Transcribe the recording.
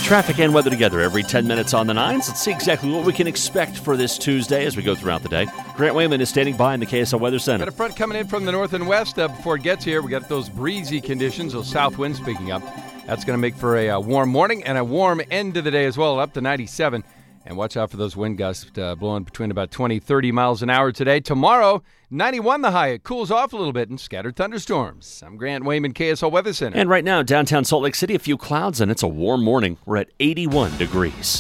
Traffic and weather together every 10 minutes on the 9s. Let's see exactly what we can expect for this Tuesday as we go throughout the day. Grant Wayman is standing by in the KSL Weather Center. Got a front coming in from the north and west. Before it gets here, we got those breezy conditions, those south winds picking up. That's going to make for a warm morning and a warm end of the day as well, up to 97. And watch out for those wind gusts blowing between about 20, 30 miles an hour today. Tomorrow, 91 the high. It cools off a little bit and scattered thunderstorms. I'm Grant Wayman, KSL Weather Center. And right now, downtown Salt Lake City, a few clouds, and it's a warm morning. We're at 81 degrees.